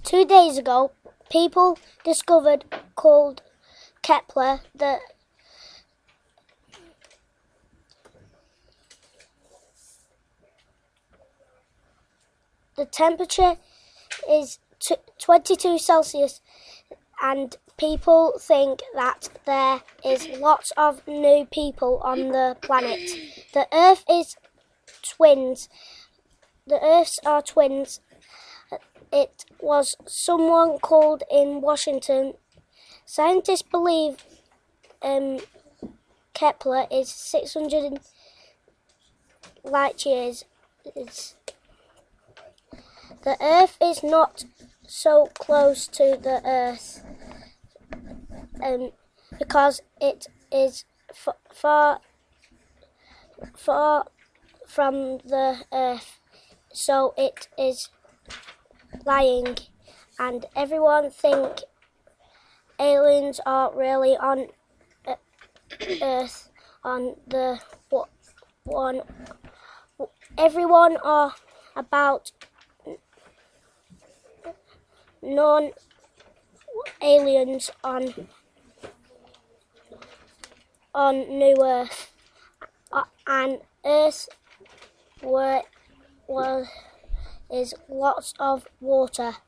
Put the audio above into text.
2 days ago, people discovered, called Kepler, the temperature is 22 Celsius, and people think that there is lots of new people on the planet. The Earth is twins. The Earths are twins. It was someone called in Washington. Scientists believe Kepler is 600 light years. The Earth is not so close to the Earth because it is far from the Earth, so it is lying, and everyone think aliens are really on Earth, on the one. Everyone are about non-aliens on New Earth, and Earth where is lots of water.